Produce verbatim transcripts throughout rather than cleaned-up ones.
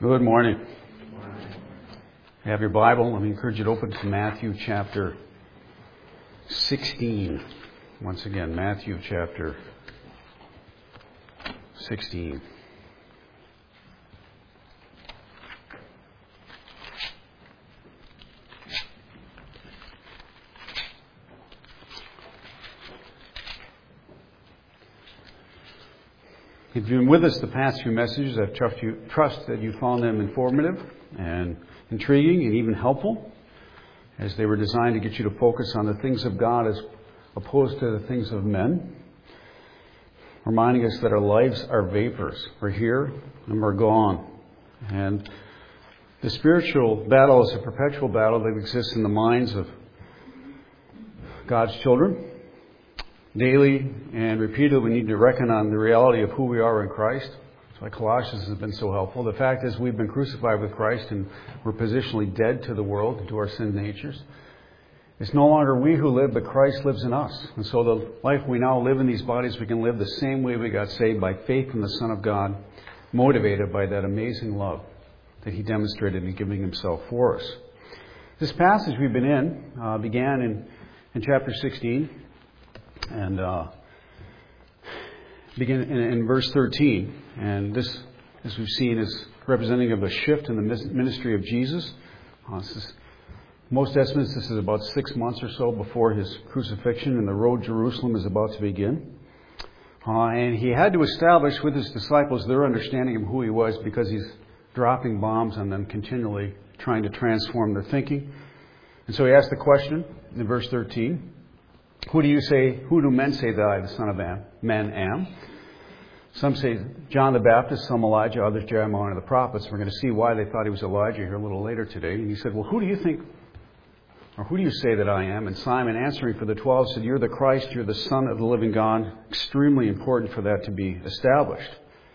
Good morning. You have your Bible. Let me encourage you to open to Matthew chapter sixteen. Once again, Matthew chapter sixteen. If you've been with us the past few messages, I trust, you, trust that you found them informative and intriguing and even helpful, as they were designed to get you to focus on the things of God as opposed to the things of men, reminding us that our lives are vapors. We're here and we're gone. And the spiritual battle is a perpetual battle that exists in the minds of God's children. Daily and repeatedly, we need to reckon on the reality of who we are in Christ. That's why Colossians has been so helpful. The fact is, we've been crucified with Christ and we're positionally dead to the world and to our sin natures. It's no longer we who live, but Christ lives in us. And so the life we now live in these bodies, we can live the same way we got saved, by faith in the Son of God, motivated by that amazing love that He demonstrated in giving Himself for us. This passage we've been in uh, began in, in chapter sixteen. And uh, begin in, in verse thirteen. And this, as we've seen, is representing of a shift in the ministry of Jesus. Uh, this is, most estimates, this is about six months or so before His crucifixion, and the road to Jerusalem is about to begin. Uh, and He had to establish with His disciples their understanding of who He was, because He's dropping bombs on them continually, trying to transform their thinking. And so He asked the question in verse thirteen. Who do you say, who do men say that I, the Son of Man, am? Some say John the Baptist, some Elijah, others Jeremiah, one of the prophets. We're going to see why they thought he was Elijah here a little later today. And he said, well, who do you think, or who do you say that I am? And Simon, answering for the twelve, said, you're the Christ, you're the Son of the living God. Extremely important for that to be established.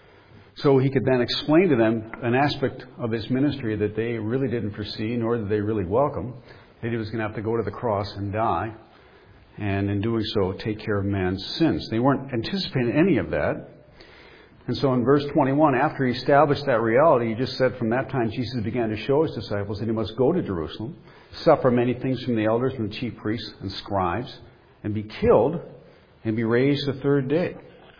So he could then explain to them an aspect of His ministry that they really didn't foresee, nor did they really welcome, that He was going to have to go to the cross and die, and in doing so, take care of man's sins. They weren't anticipating any of that. And so in verse twenty-one, after He established that reality, He just said from that time Jesus began to show His disciples that He must go to Jerusalem, suffer many things from the elders and the chief priests and scribes, and be killed, and be raised the third day.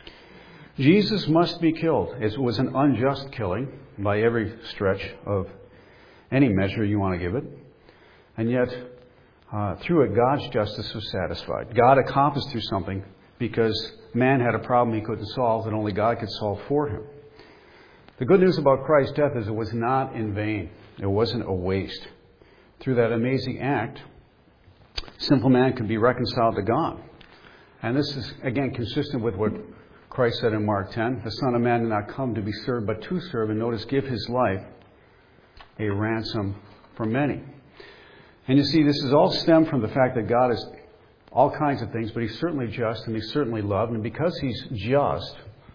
Jesus must be killed. It was an unjust killing by every stretch of any measure you want to give it. And yet, Uh, through it, God's justice was satisfied. God accomplished through something because man had a problem he couldn't solve that only God could solve for him. The good news about Christ's death is it was not in vain. It wasn't a waste. Through that amazing act, sinful man could be reconciled to God. And this is, again, consistent with what Christ said in Mark ten. The Son of Man did not come to be served, but to serve, and notice, give His life a ransom for many. And you see, this is all stemmed from the fact that God is all kinds of things, but He's certainly just and He's certainly loved. And because He's just,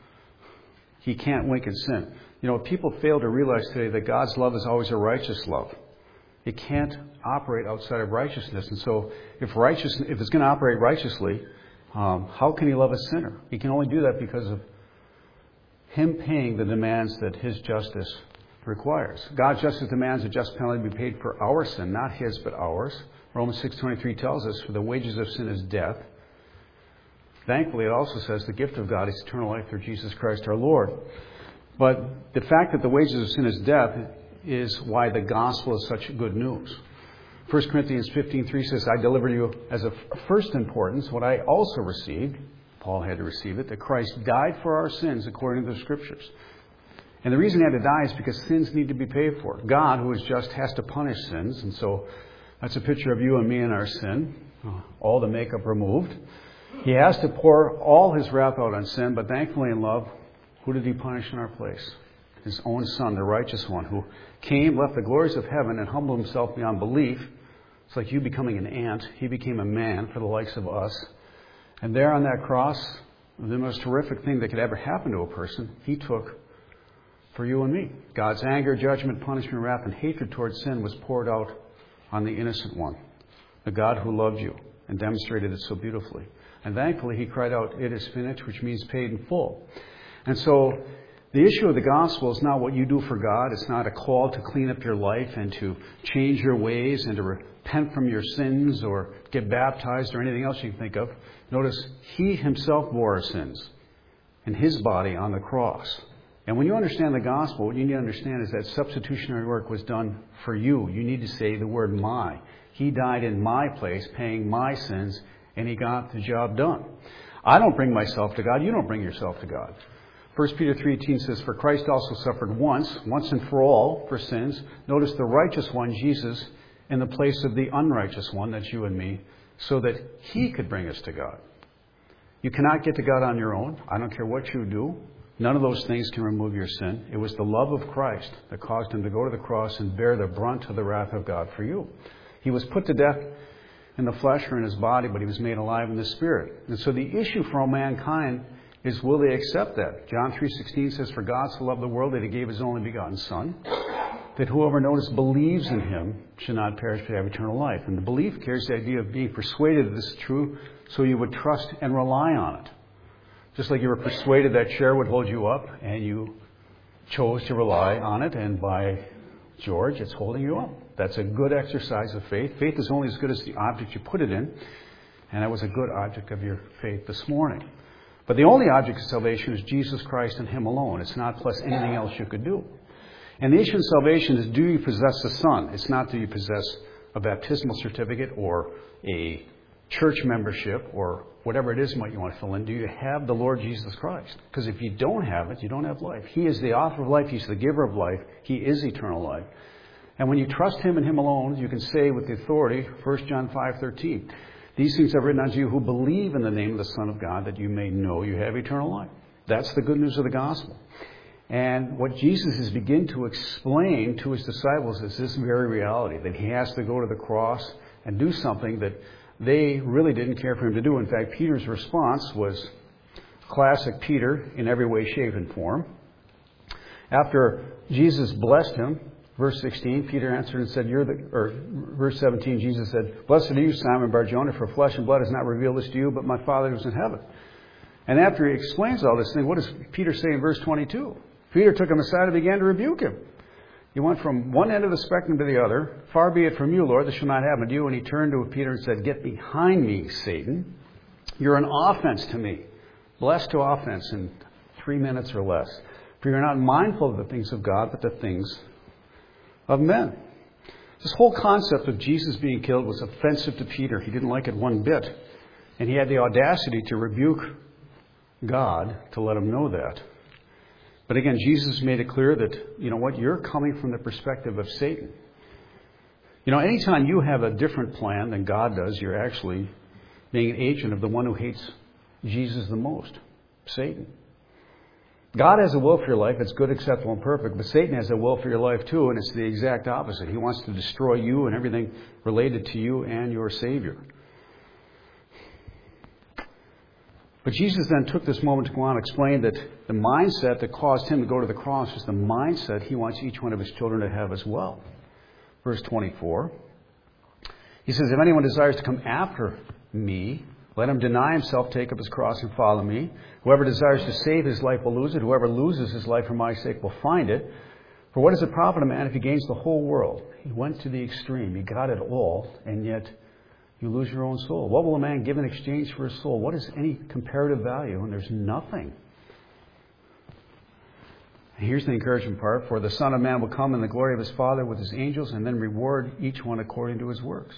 He can't wink at sin. You know, people fail to realize today that God's love is always a righteous love. It can't operate outside of righteousness. And so if righteous, if it's going to operate righteously, um, how can He love a sinner? He can only do that because of Him paying the demands that His justice requires. God's justice demands a just penalty be paid for our sin, not His, but ours. Romans six twenty-three tells us, for the wages of sin is death. Thankfully, it also says the gift of God is eternal life through Jesus Christ our Lord. But the fact that the wages of sin is death is why the gospel is such good news. First Corinthians fifteen three says, I deliver you as of first importance what I also received. Paul had to receive it, that Christ died for our sins according to the Scriptures. And the reason He had to die is because sins need to be paid for. God, who is just, has to punish sins. And so that's a picture of you and me and our sin. All the makeup removed. He has to pour all His wrath out on sin. But thankfully in love, who did He punish in our place? His own Son, the righteous one, who came, left the glories of heaven, and humbled Himself beyond belief. It's like you becoming an ant. He became a man for the likes of us. And there on that cross, the most horrific thing that could ever happen to a person, He took for you and me. God's anger, judgment, punishment, wrath, and hatred towards sin was poured out on the innocent one, the God who loved you and demonstrated it so beautifully. And thankfully, He cried out, it is finished, which means paid in full. And so The issue of the gospel is not what you do for God. It's not a call to clean up your life and to change your ways and to repent from your sins or get baptized or anything else you can think of. Notice, He Himself bore our sins in His body on the cross. And when you understand the gospel, what you need to understand is that substitutionary work was done for you. You need to say the word my. He died in my place, paying my sins, and He got the job done. I don't bring myself to God. You don't bring yourself to God. First Peter three eighteen says, for Christ also suffered once, once and for all, for sins. Notice the righteous one, Jesus, in the place of the unrighteous one, that's you and me, so that He could bring us to God. You cannot get to God on your own. I don't care what you do. None of those things can remove your sin. It was the love of Christ that caused Him to go to the cross and bear the brunt of the wrath of God for you. He was put to death in the flesh or in His body, but He was made alive in the Spirit. And so the issue for all mankind is, will they accept that? John three sixteen says, for God so loved the world that He gave His only begotten Son, that whoever, notice, believes in Him should not perish but have eternal life. And the belief carries the idea of being persuaded that this is true, so you would trust and rely on it. Just like you were persuaded that chair would hold you up, and you chose to rely on it, and by George, it's holding you up. That's a good exercise of faith. Faith is only as good as the object you put it in, and that was a good object of your faith this morning. But the only object of salvation is Jesus Christ and Him alone. It's not plus anything else you could do. And the issue of salvation is, do you possess the Son? It's not, do you possess a baptismal certificate or a church membership or whatever it is what you want to fill in. Do you have the Lord Jesus Christ? Because if you don't have it, you don't have life. He is the author of life. He's the giver of life. He is eternal life. And when you trust Him and Him alone, you can say with the authority, First John five thirteen, these things I've written unto you who believe in the name of the Son of God, that you may know you have eternal life. That's the good news of the gospel. And what Jesus is beginning to explain to His disciples is this very reality, that He has to go to the cross and do something that they really didn't care for Him to do. In fact, Peter's response was classic Peter in every way, shape, and form. After Jesus blessed him, verse sixteen, Peter answered and said, "You're the," or verse seventeen, Jesus said, "Blessed are you, Simon Bar-Jonah, for flesh and blood has not revealed this to you, but my Father who's in heaven." And after He explains all this thing, what does Peter say in verse twenty-two? Peter took him aside and began to rebuke him. He went from one end of the spectrum to the other. "Far be it from you, Lord, this shall not happen to you." And he turned to Peter and said, "Get behind me, Satan. You're an offense to me." Blessed to offense in three minutes or less. For you're not mindful of the things of God, but the things of men. This whole concept of Jesus being killed was offensive to Peter. He didn't like it one bit. And he had the audacity to rebuke God to let him know that. But again, Jesus made it clear that, you know what, you're coming from the perspective of Satan. You know, anytime you have a different plan than God does, you're actually being an agent of the one who hates Jesus the most, Satan. God has a will for your life. It's good, acceptable, and perfect. But Satan has a will for your life too, and it's the exact opposite. He wants to destroy you and everything related to you and your Savior. But Jesus then took this moment to go on and explain that the mindset that caused Him to go to the cross is the mindset He wants each one of His children to have as well. Verse twenty-four. He says, "If anyone desires to come after me, let him deny himself, take up his cross, and follow me. Whoever desires to save his life will lose it. Whoever loses his life for my sake will find it. For what does it profit a man if he gains the whole world?" He went to the extreme. He got it all, and yet you lose your own soul. What will a man give in exchange for his soul? What is any comparative value? And there's nothing. Here's the encouraging part. "For the Son of Man will come in the glory of His Father with His angels, and then reward each one according to his works."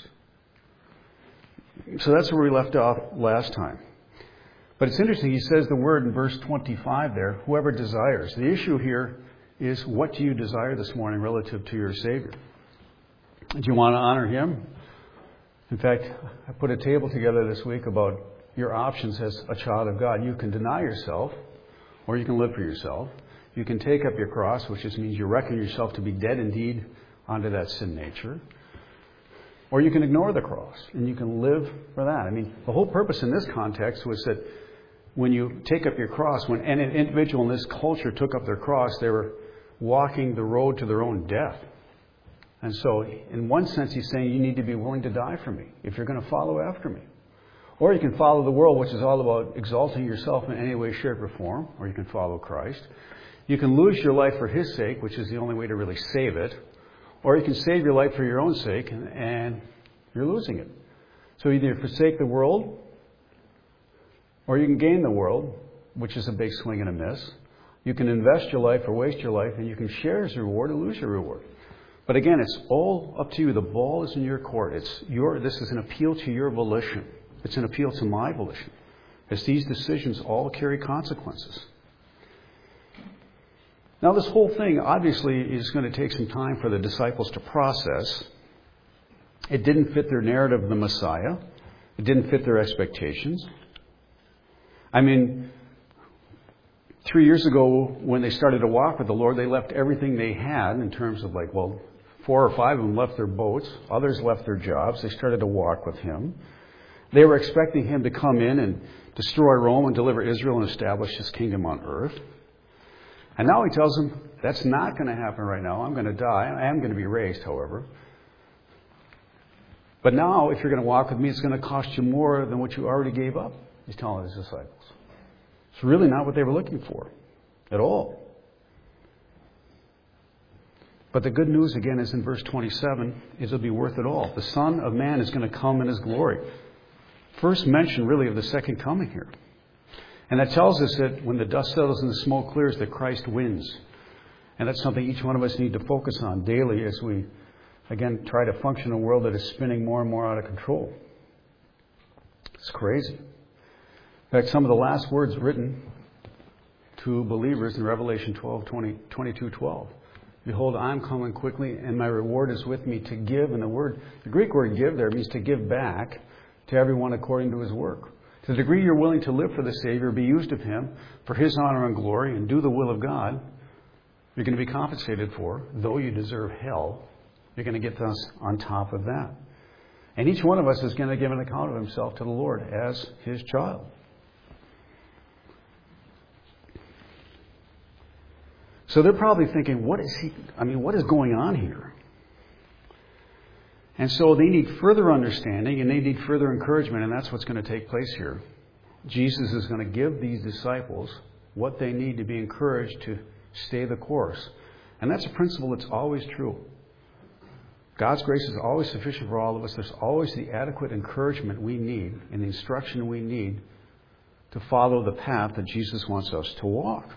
So that's where we left off last time. But it's interesting, he says the word in verse twenty-five there, whoever desires. The issue here is, what do you desire this morning relative to your Savior? Do you want to honor Him? In fact, I put a table together this week about your options as a child of God. You can deny yourself, or you can live for yourself. You can take up your cross, which just means you reckon yourself to be dead indeed unto that sin nature. Or you can ignore the cross, and you can live for that. I mean, the whole purpose in this context was that when you take up your cross, when an individual in this culture took up their cross, they were walking the road to their own death. And so, in one sense, he's saying you need to be willing to die for me if you're going to follow after me. Or you can follow the world, which is all about exalting yourself in any way, shape, or form. Or you can follow Christ. You can lose your life for His sake, which is the only way to really save it, or you can save your life for your own sake, and, and you're losing it. So either forsake the world, or you can gain the world, which is a big swing and a miss. You can invest your life or waste your life, and you can share His reward or lose your reward. But again, it's all up to you. The ball is in your court. It's your. This is an appeal to your volition. It's an appeal to my volition, as these decisions all carry consequences. Now, this whole thing obviously is going to take some time for the disciples to process. It didn't fit their narrative of the Messiah. It didn't fit their expectations. I mean, three years ago when they started to walk with the Lord, they left everything they had in terms of like, well, four or five of them left their boats. Others left their jobs. They started to walk with Him. They were expecting Him to come in and destroy Rome and deliver Israel and establish His kingdom on earth. And now He tells them, that's not going to happen right now. I'm going to die. I am going to be raised, however. But now, if you're going to walk with me, it's going to cost you more than what you already gave up. He's telling His disciples. It's really not what they were looking for at all. But the good news, again, is in verse twenty-seven, is it'll be worth it all. The Son of Man is going to come in His glory. First mention, really, of the second coming here. And that tells us that when the dust settles and the smoke clears, that Christ wins. And that's something each one of us need to focus on daily as we, again, try to function in a world that is spinning more and more out of control. It's crazy. In fact, some of the last words written to believers in Revelation twelve, twenty, twenty-two, twelve. Behold, I'm coming quickly, and my reward is with me to give. And the word, the Greek word give there means to give back to everyone according to his work. To the degree you're willing to live for the Savior, be used of Him for His honor and glory, and do the will of God, you're going to be compensated for. Though you deserve hell, you're going to get us on top of that. And each one of us is going to give an account of himself to the Lord as His child. So they're probably thinking, what is he, I mean, what is going on here? And so they need further understanding and they need further encouragement, and that's what's going to take place here. Jesus is going to give these disciples what they need to be encouraged to stay the course. And that's a principle that's always true. God's grace is always sufficient for all of us. There's always the adequate encouragement we need and the instruction we need to follow the path that Jesus wants us to walk.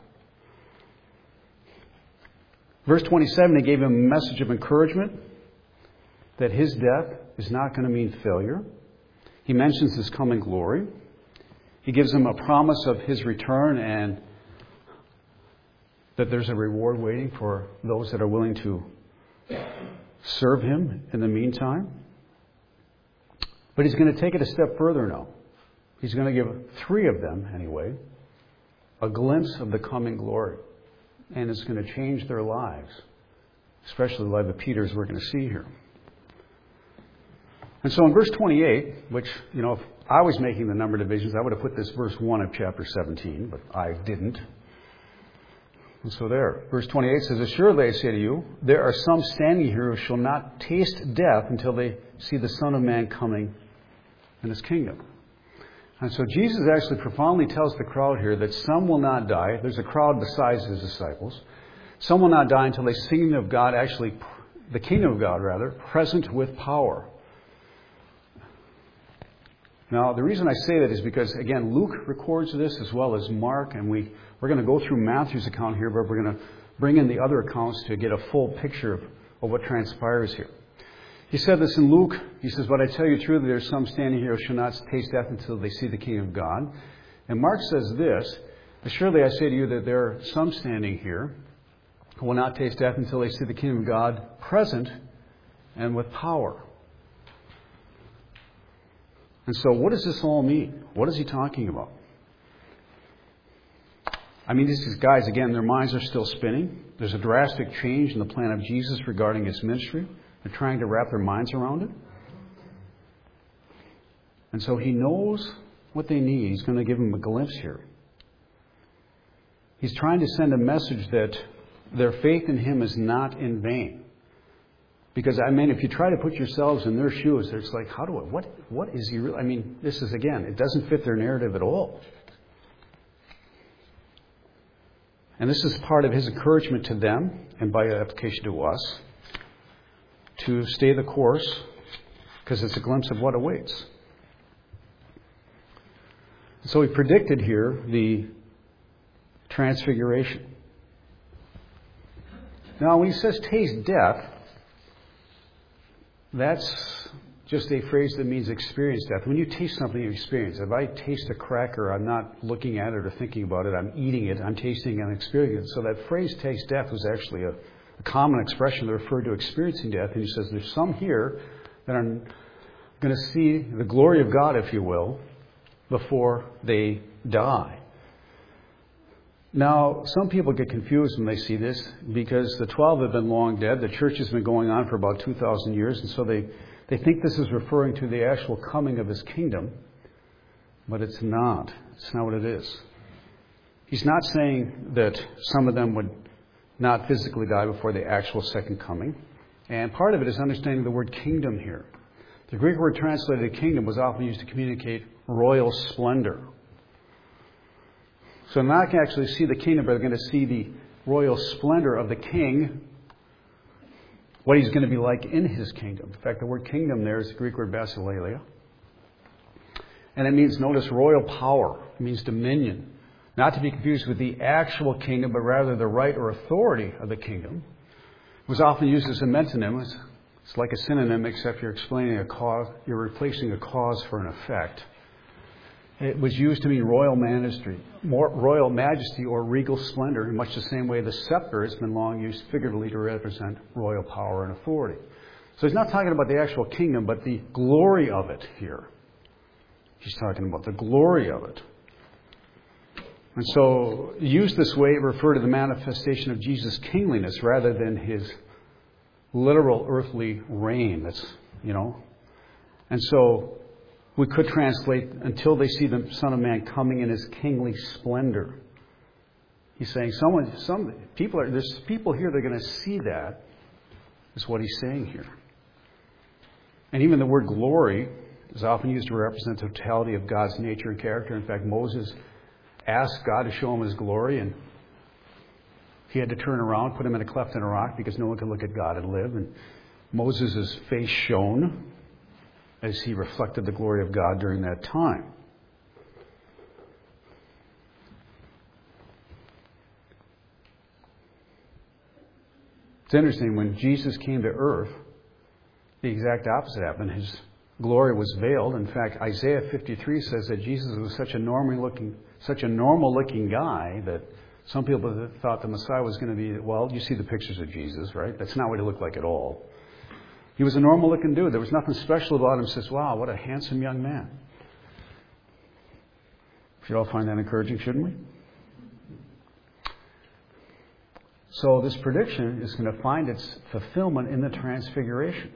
Verse twenty-seven, He gave him a message of encouragement that His death is not going to mean failure. He mentions His coming glory. He gives them a promise of His return and that there's a reward waiting for those that are willing to serve Him in the meantime. But He's going to take it a step further now. He's going to give three of them, anyway, a glimpse of the coming glory. And it's going to change their lives, especially the life of Peter, as we're going to see here. And so in verse twenty-eight, which, you know, if I was making the number divisions, I would have put this verse one of chapter seventeen, but I didn't. And so there, verse twenty-eight says, Assuredly I say to you, there are some standing here who shall not taste death until they see the Son of Man coming in His kingdom. And so Jesus actually profoundly tells the crowd here that some will not die. There's a crowd besides His disciples. Some will not die until they see the kingdom of God, actually, the kingdom of God, rather, present with power. Now, the reason I say that is because, again, Luke records this as well as Mark, and we, we're going to go through Matthew's account here, but we're going to bring in the other accounts to get a full picture of, of what transpires here. He said this in Luke. He says, But I tell you truly, there are some standing here who shall not taste death until they see the kingdom of God. And Mark says this, Assuredly I say to you that there are some standing here who will not taste death until they see the kingdom of God present and with power. And so what does this all mean? What is he talking about? I mean, these guys, again, their minds are still spinning. There's a drastic change in the plan of Jesus regarding His ministry. They're trying to wrap their minds around it. And so He knows what they need. He's going to give them a glimpse here. He's trying to send a message that their faith in Him is not in vain. Because, I mean, if you try to put yourselves in their shoes, it's like, how do I, what, what is He really, I mean, this is, again, it doesn't fit their narrative at all. And this is part of his encouragement to them, and by application to us, to stay the course, because it's a glimpse of what awaits. So he predicted here the transfiguration. Now, when he says taste death, that's just a phrase that means experience death. When you taste something, you experience it. If I taste a cracker, I'm not looking at it or thinking about it. I'm eating it. I'm tasting and experiencing it. So that phrase, taste death, was actually a, a common expression that referred to experiencing death. And he says there's some here that are going to see the glory of God, if you will, before they die. Now, some people get confused when they see this because the twelve have been long dead. The church has been going on for about two thousand years, and so they, they think this is referring to the actual coming of his kingdom, but it's not. It's not what it is. He's not saying that some of them would not physically die before the actual second coming, and part of it is understanding the word kingdom here. The Greek word translated kingdom was often used to communicate royal splendor. So they're not going to actually see the kingdom, but they're going to see the royal splendor of the king, what he's going to be like in his kingdom. In fact, the word kingdom there is the Greek word basileia. And it means, notice, royal power. It means dominion. Not to be confused with the actual kingdom, but rather the right or authority of the kingdom. It was often used as a mentonym. It's, it's like a synonym, except you're explaining a cause, you're replacing a cause for an effect. It was used to mean royal majesty, royal majesty or regal splendor, in much the same way the scepter has been long used figuratively to represent royal power and authority. So he's not talking about the actual kingdom, but the glory of it here. He's talking about the glory of it. And so, used this way, it referred to the manifestation of Jesus' kingliness rather than his literal earthly reign. That's, you know. And so, we could translate, until they see the Son of Man coming in his kingly splendor. He's saying, someone, some people are, there's people here that are going to see that, is what he's saying here. And even the word glory is often used to represent the totality of God's nature and character. In fact, Moses asked God to show him his glory, and he had to turn around, put him in a cleft in a rock, because no one could look at God and live. And Moses' face shone as he reflected the glory of God during that time. It's interesting, when Jesus came to earth, the exact opposite happened. His glory was veiled. In fact, Isaiah fifty-three says that Jesus was such a normal looking, such a normal looking guy that some people thought the Messiah was going to be, well, you see the pictures of Jesus, right? That's not what he looked like at all. He was a normal-looking dude. There was nothing special about him. He says, wow, what a handsome young man. We should all find that encouraging, shouldn't we? So this prediction is going to find its fulfillment in the transfiguration.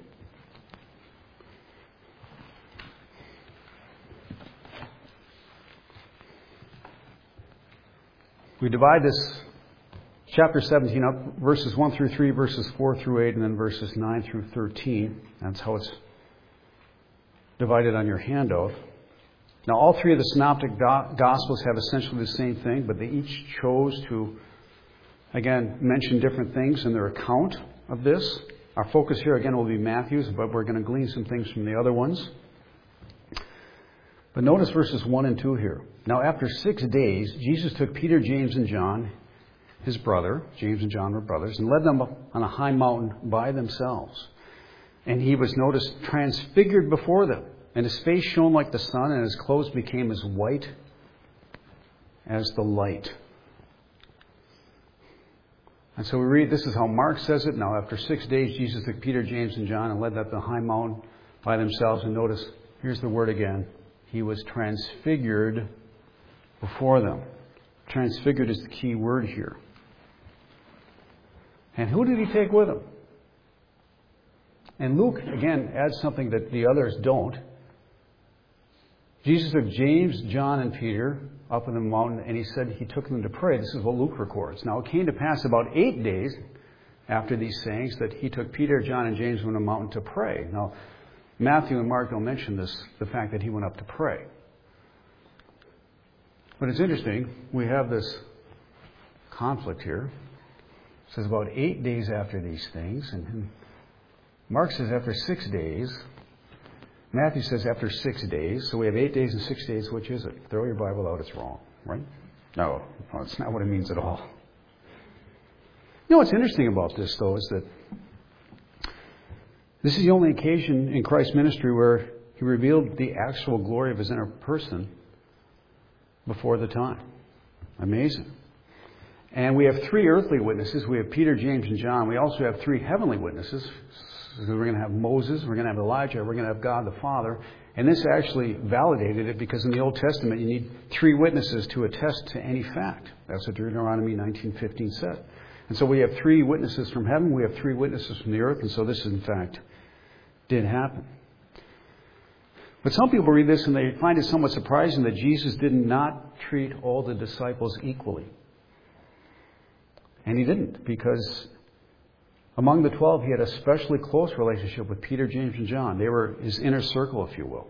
We divide this chapter seventeen up, verses one through three, verses four through eight, and then verses nine through thirteen. That's how it's divided on your handout. Now, all three of the synoptic do- gospels have essentially the same thing, but they each chose to, again, mention different things in their account of this. Our focus here, again, will be Matthew's, but we're going to glean some things from the other ones. But notice verses one and two here. Now, after six days, Jesus took Peter, James, and John, his brother, James and John were brothers, and led them up on a high mountain by themselves. And he was, noticed, transfigured before them. And his face shone like the sun, and his clothes became as white as the light. And so we read, this is how Mark says it. Now, after six days, Jesus took Peter, James, and John and led them up the high mountain by themselves. And notice, here's the word again. He was transfigured before them. Transfigured is the key word here. And who did he take with him? And Luke, again, adds something that the others don't. Jesus took James, John, and Peter up on the mountain, and he said he took them to pray. This is what Luke records. Now, it came to pass about eight days after these sayings that he took Peter, John, and James on a mountain to pray. Now, Matthew and Mark don't mention this, the fact that he went up to pray. But it's interesting. We have this conflict here. It says about eight days after these things. And Mark says after six days. Matthew says after six days. So we have eight days and six days. Which is it? Throw your Bible out. It's wrong. Right? No, no, it's not what it means at all. You know what's interesting about this, though, is that this is the only occasion in Christ's ministry where He revealed the actual glory of His inner person before the time. Amazing. And we have three earthly witnesses. We have Peter, James, and John. We also have three heavenly witnesses. So we're going to have Moses, we're going to have Elijah, we're going to have God the Father. And this actually validated it because in the Old Testament you need three witnesses to attest to any fact. That's what Deuteronomy nineteen fifteen said. And so we have three witnesses from heaven, we have three witnesses from the earth, and so this in fact did happen. But some people read this and they find it somewhat surprising that Jesus did not treat all the disciples equally. And He didn't, because among the twelve, He had a especially close relationship with Peter, James, and John. They were His inner circle, if you will.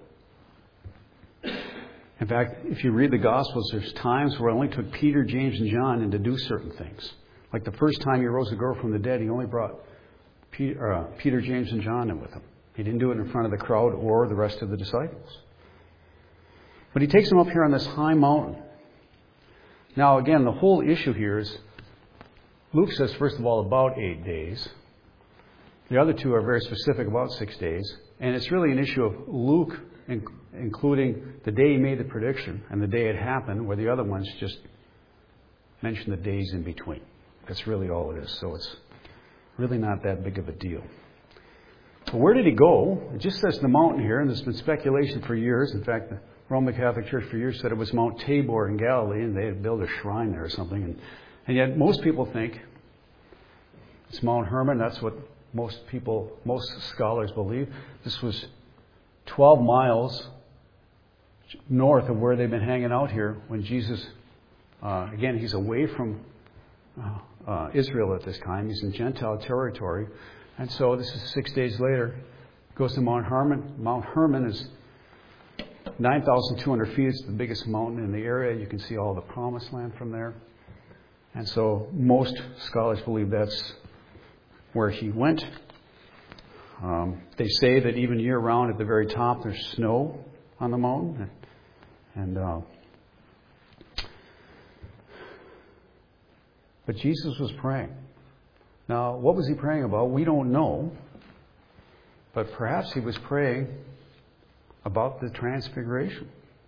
In fact, if you read the Gospels, there's times where it only took Peter, James, and John in to do certain things. Like the first time He rose a girl from the dead, He only brought Peter, uh, Peter, James, and John in with Him. He didn't do it in front of the crowd or the rest of the disciples. But He takes them up here on this high mountain. Now, again, the whole issue here is Luke says, first of all, about eight days. The other two are very specific about six days. And it's really an issue of Luke in, including the day he made the prediction and the day it happened, where the other ones just mention the days in between. That's really all it is. So it's really not that big of a deal. But where did He go? It just says the mountain here, and there's been speculation for years. In fact, the Roman Catholic Church for years said it was Mount Tabor in Galilee, and they had built a shrine there or something. And And yet most people think it's Mount Hermon. That's what most people, most scholars believe. This was twelve miles north of where they've been hanging out here when Jesus, uh, again, He's away from uh, uh, Israel at this time. He's in Gentile territory. And so this is six days later. Goes to Mount Hermon. Mount Hermon is nine thousand two hundred feet. It's the biggest mountain in the area. You can see all the promised land from there. And so most scholars believe that's where He went. Um, they say that even year-round at the very top there's snow on the mountain. And uh, But Jesus was praying. Now, what was He praying about? We don't know. But perhaps He was praying about the transfiguration.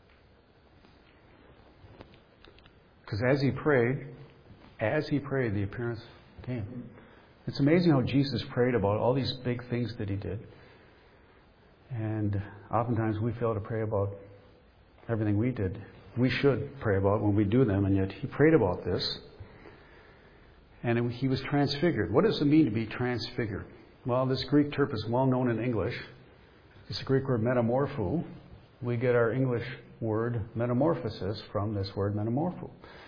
Because as He prayed, As He prayed, the appearance came. It's amazing how Jesus prayed about all these big things that He did. And oftentimes we fail to pray about everything we did. We should pray about when we do them, and yet He prayed about this. And it, He was transfigured. What does it mean to be transfigured? Well, this Greek term is well known in English. It's the Greek word metamorpho. We get our English word metamorphosis from this word metamorpho.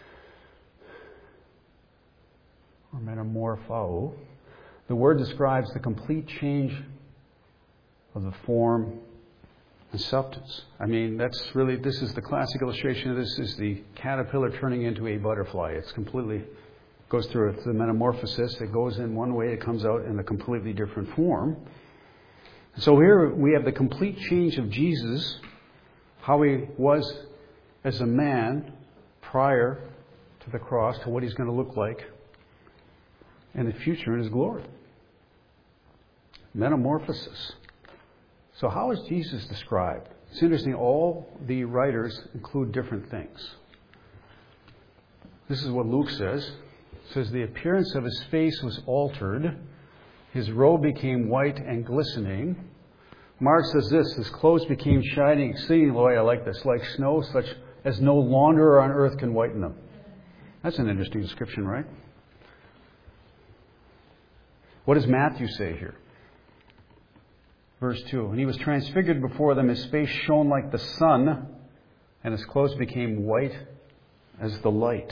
Or metamorpho. The word describes the complete change of the form and substance. I mean, that's really, this is the classic illustration of this, is the caterpillar turning into a butterfly. It's completely, goes through the metamorphosis. It goes in one way, it comes out in a completely different form. So here we have the complete change of Jesus, how He was as a man prior to the cross, to what He's going to look like in the future in His glory. Metamorphosis. So how is Jesus described? It's interesting, all the writers include different things. This is what Luke says. It says, the appearance of His face was altered. His robe became white and glistening. Mark says this, His clothes became shining exceedingly, I like this, like snow, such as no launderer on earth can whiten them. That's an interesting description, right? What does Matthew say here? Verse two, and He was transfigured before them, His face shone like the sun, and His clothes became white as the light.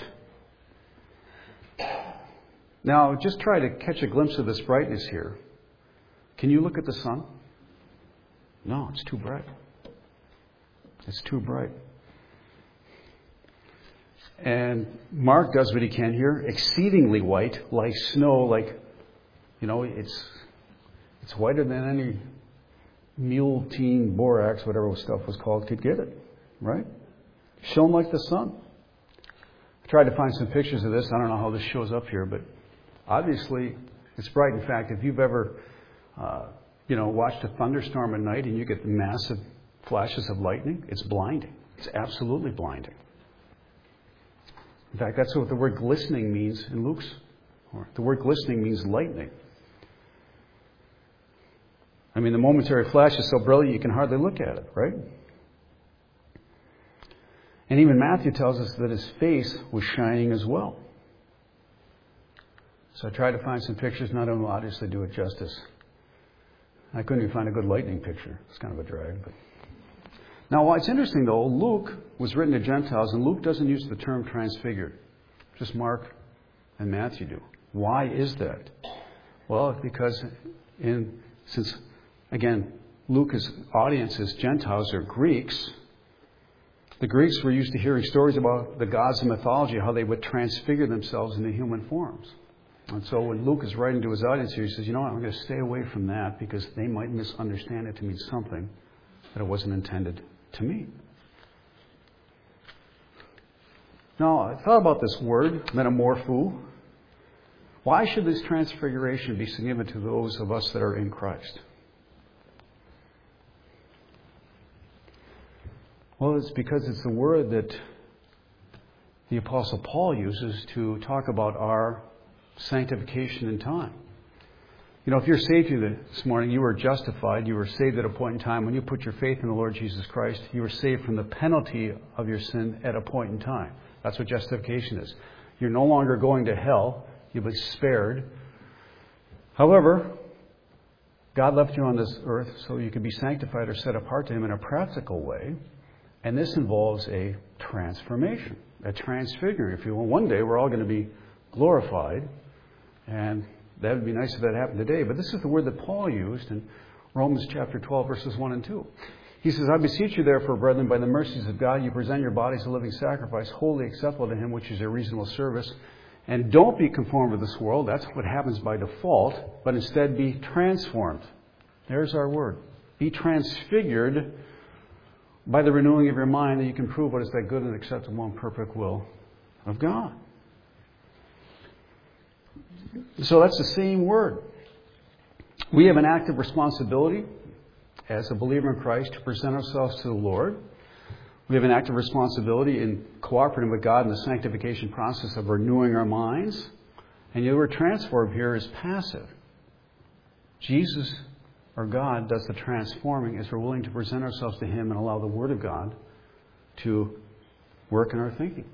Now, just try to catch a glimpse of this brightness here. Can you look at the sun? No, it's too bright. It's too bright. And Mark does what he can here, exceedingly white, like snow, like, you know, it's it's whiter than any mule, teen, borax, whatever stuff was called, could get it, right? Shone like the sun. I tried to find some pictures of this. I don't know how this shows up here, but obviously it's bright. In fact, if you've ever, uh, you know, watched a thunderstorm at night and you get massive flashes of lightning, it's blinding. It's absolutely blinding. In fact, that's what the word glistening means in Luke's. The word glistening means lightning. I mean, the momentary flash is so brilliant you can hardly look at it, right? And even Matthew tells us that his face was shining as well. So I tried to find some pictures. None of them will obviously do it justice. I couldn't even find a good lightning picture. It's kind of a drag. But. Now, it's interesting, though. Luke was written to Gentiles, and Luke doesn't use the term transfigured. Just Mark and Matthew do. Why is that? Well, because in since, again, Luke's audience is Gentiles or Greeks, the Greeks were used to hearing stories about the gods of mythology, how they would transfigure themselves into human forms. And so when Luke is writing to his audience here, he says, you know what, I'm going to stay away from that because they might misunderstand it to mean something that it wasn't intended to mean. Now, I thought about this word, metamorpho. Why should this transfiguration be significant to those of us that are in Christ? Well, it's because it's the word that the Apostle Paul uses to talk about our sanctification in time. You know, if you're saved here this morning, you were justified. You were saved at a point in time. When you put your faith in the Lord Jesus Christ, you were saved from the penalty of your sin at a point in time. That's what justification is. You're no longer going to hell. You'll be spared. However, God left you on this earth so you could be sanctified or set apart to Him in a practical way. And this involves a transformation, a transfiguring, if you will. One day we're all going to be glorified, and that would be nice if that happened today. But this is the word that Paul used in Romans chapter twelve, verses one and two. He says, I beseech you therefore, brethren, by the mercies of God, you present your bodies a living sacrifice, wholly acceptable to Him, which is your reasonable service. And don't be conformed with this world. That's what happens by default. But instead be transformed. There's our word. Be transfigured by the renewing of your mind, that you can prove what is that good and acceptable and perfect will of God. So that's the same word. We have an active responsibility as a believer in Christ to present ourselves to the Lord. We have an active responsibility in cooperating with God in the sanctification process of renewing our minds. And the word transform here is passive. Jesus, or God, does the transforming as we're willing to present ourselves to Him and allow the Word of God to work in our thinking.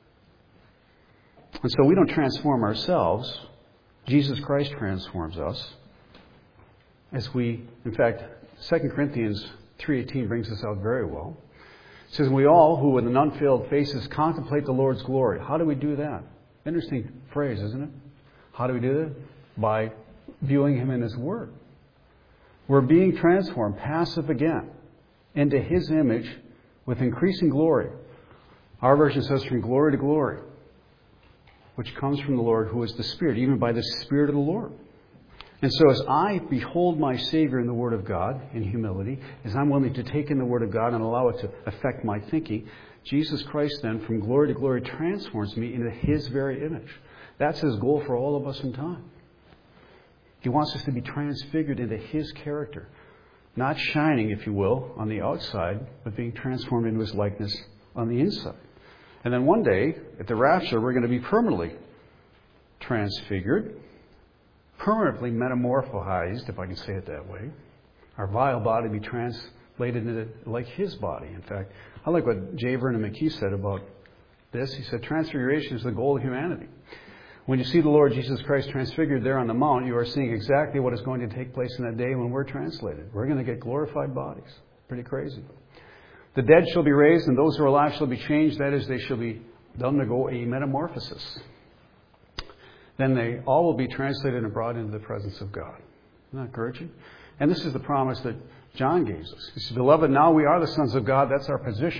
And so we don't transform ourselves. Jesus Christ transforms us. As we, in fact, Second Corinthians three eighteen brings this out very well. It says, we all who with an unveiled faces contemplate the Lord's glory. How do we do that? Interesting phrase, isn't it? How do we do that? By viewing Him in His Word. We're being transformed, passive again, into His image with increasing glory. Our version says from glory to glory, which comes from the Lord who is the Spirit, even by the Spirit of the Lord. And so as I behold my Savior in the Word of God in humility, as I'm willing to take in the Word of God and allow it to affect my thinking, Jesus Christ then, from glory to glory, transforms me into His very image. That's His goal for all of us in time. He wants us to be transfigured into His character. Not shining, if you will, on the outside, but being transformed into His likeness on the inside. And then one day, at the rapture, we're going to be permanently transfigured, permanently metamorphized, if I can say it that way. Our vile body be translated into like His body. In fact, I like what J. Vernon McKee said about this. He said, transfiguration is the goal of humanity. When you see the Lord Jesus Christ transfigured there on the mount, you are seeing exactly what is going to take place in that day when we're translated. We're going to get glorified bodies. Pretty crazy. The dead shall be raised, and those who are alive shall be changed. That is, they shall be done to go a metamorphosis. Then they all will be translated and brought into the presence of God. Isn't that encouraging? And this is the promise that John gave us. He says, beloved, now we are the sons of God. That's our position.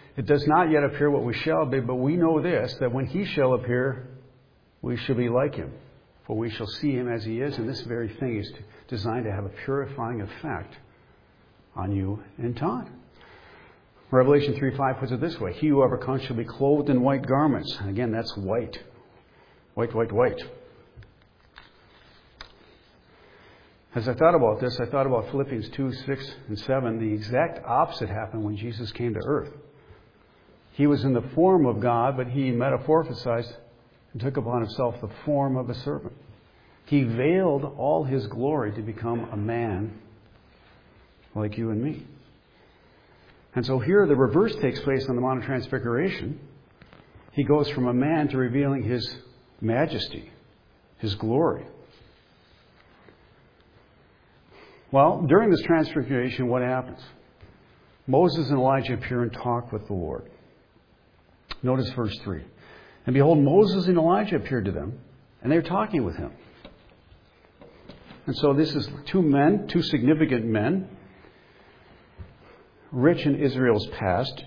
it does not yet appear what we shall be, but we know this, that when he shall appear, we shall be like him. For we shall see him as he is, and this very thing is designed to have a purifying effect on you in time. Revelation three five puts it this way: he who overcomes shall be clothed in white garments. And again, that's white. White, white, white. As I thought about this, I thought about Philippians two, six, and seven. The exact opposite happened when Jesus came to earth. He was in the form of God, but he metamorphosized and took upon himself the form of a servant. He veiled all his glory to become a man like you and me. And so here the reverse takes place on the Mount of Transfiguration. He goes from a man to revealing his majesty, his glory. Well, during this transfiguration, what happens? Moses and Elijah appear and talk with the Lord. Notice verse three. And behold, Moses and Elijah appeared to them, and they're talking with him. And so this is two men, two significant men, rich in Israel's past,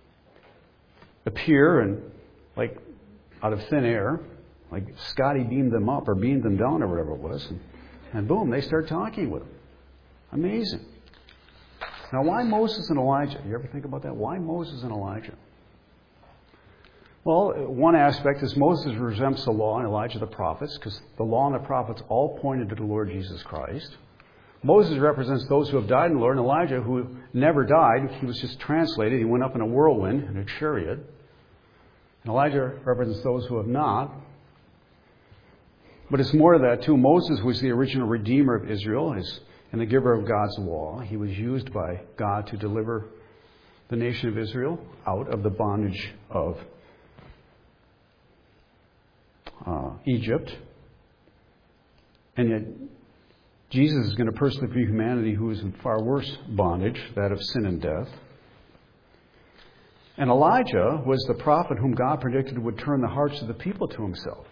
appear and, like, out of thin air, like Scotty beamed them up or beamed them down or whatever it was, and, and boom, they start talking with him. Amazing. Now, why Moses and Elijah? You ever think about that? Why Moses and Elijah? Well, one aspect is Moses resembles the law and Elijah the prophets, because the law and the prophets all pointed to the Lord Jesus Christ. Moses represents those who have died in the Lord, and Elijah, who never died, he was just translated. He went up in a whirlwind, in a chariot. And Elijah represents those who have not. But it's more of that, too. Moses was the original redeemer of Israel and the giver of God's law. He was used by God to deliver the nation of Israel out of the bondage of uh, Egypt. And yet, Jesus is going to personally free humanity who is in far worse bondage, that of sin and death. And Elijah was the prophet whom God predicted would turn the hearts of the people to himself.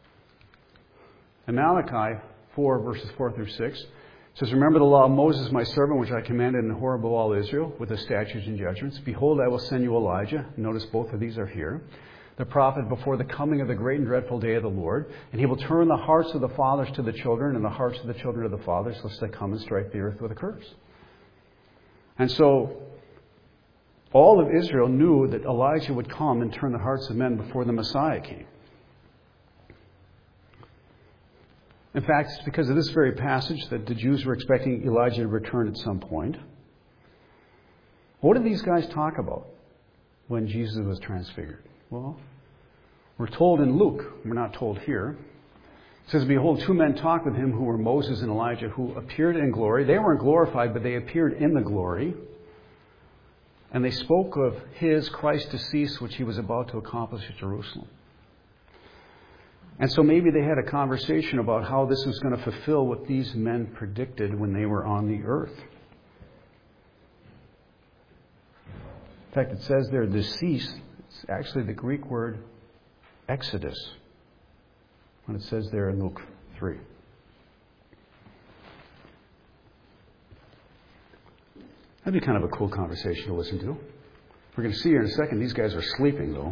In Malachi four, verses four through six, it says, remember the law of Moses, my servant, which I commanded in Horeb of all Israel, with the statutes and judgments. Behold, I will send you Elijah. Notice both of these are here. The prophet before the coming of the great and dreadful day of the Lord. And he will turn the hearts of the fathers to the children and the hearts of the children to the fathers, lest they come and strike the earth with a curse. And so, all of Israel knew that Elijah would come and turn the hearts of men before the Messiah came. In fact, it's because of this very passage that the Jews were expecting Elijah to return at some point. What did these guys talk about when Jesus was transfigured? Well, we're told in Luke, we're not told here. It says, behold, two men talked with him who were Moses and Elijah, who appeared in glory. They weren't glorified, but they appeared in the glory. And they spoke of his Christ decease, which he was about to accomplish at Jerusalem. And so maybe they had a conversation about how this was going to fulfill what these men predicted when they were on the earth. In fact, it says there, decease. It's actually the Greek word exodus, when it says there in Luke three. That'd be kind of a cool conversation to listen to. We're going to see here in a second, these guys are sleeping, though.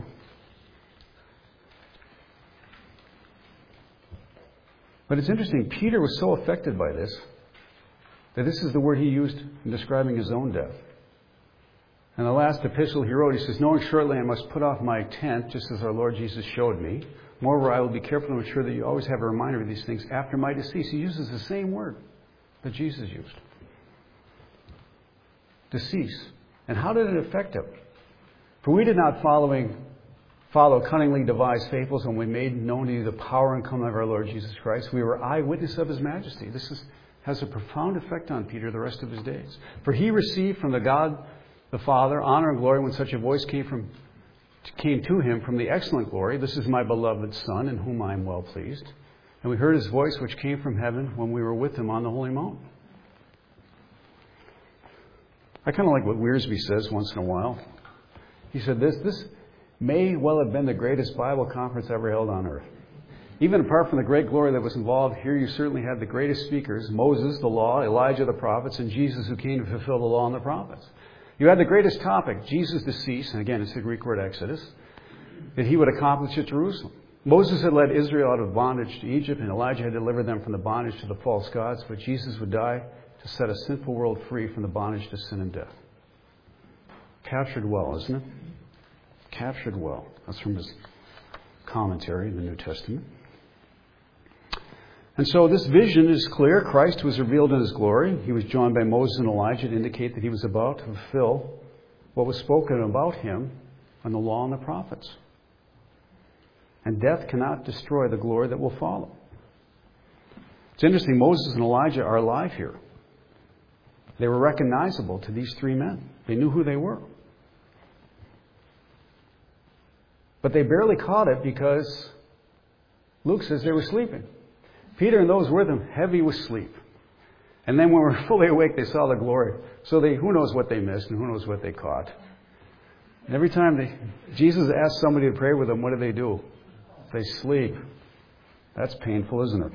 But it's interesting, Peter was so affected by this that this is the word he used in describing his own death. In the last epistle he wrote, he says, knowing shortly I must put off my tent, just as our Lord Jesus showed me. Moreover, I will be careful to ensure that you always have a reminder of these things after my decease. He uses the same word that Jesus used. Decease. And how did it affect him? For we did not following, follow cunningly devised fables when we made known to you the power and coming of our Lord Jesus Christ. We were eyewitness of his majesty. This is, has a profound effect on Peter the rest of his days. For he received from the God the Father honor and glory when such a voice came from came to him from the excellent glory. This is my beloved Son, in whom I am well pleased. And we heard his voice which came from heaven when we were with him on the holy mountain. I kind of like what Wiersbe says once in a while. He said this, this may well have been the greatest Bible conference ever held on earth. Even apart from the great glory that was involved, here you certainly had the greatest speakers, Moses, the law, Elijah, the prophets, and Jesus, who came to fulfill the law and the prophets. You had the greatest topic, Jesus' decease, and again, it's the Greek word Exodus, that he would accomplish at Jerusalem. Moses had led Israel out of bondage to Egypt, and Elijah had delivered them from the bondage to the false gods, but Jesus would die to set a sinful world free from the bondage to sin and death. Captured well, isn't it? Captured well. That's from his commentary in the New Testament. And so this vision is clear. Christ was revealed in his glory. He was joined by Moses and Elijah to indicate that he was about to fulfill what was spoken about him in the law and the prophets. And death cannot destroy the glory that will follow. It's interesting, Moses and Elijah are alive here. They were recognizable to these three men. They knew who they were. But they barely caught it because Luke says they were sleeping. Peter and those with him, heavy with sleep. And then when we were fully awake, they saw the glory. So they, who knows what they missed and who knows what they caught. And every time they, Jesus asked somebody to pray with them, what do they do? They sleep. That's painful, isn't it?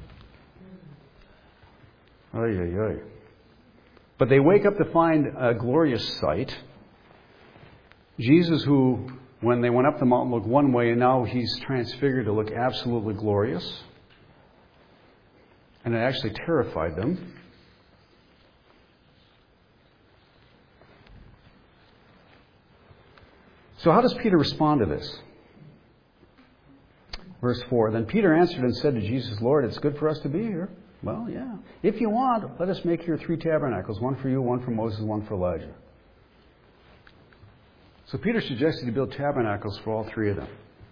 Oy, oy, oy. But they wake up to find a glorious sight. Jesus, who, when they went up the mountain, looked one way, and now he's transfigured to look absolutely glorious. And it actually terrified them. So how does Peter respond to this? Verse four, then Peter answered and said to Jesus, Lord, it's good for us to be here. Well, yeah. If you want, let us make here three tabernacles, one for you, one for Moses, one for Elijah. So Peter suggested he build tabernacles for all three of them.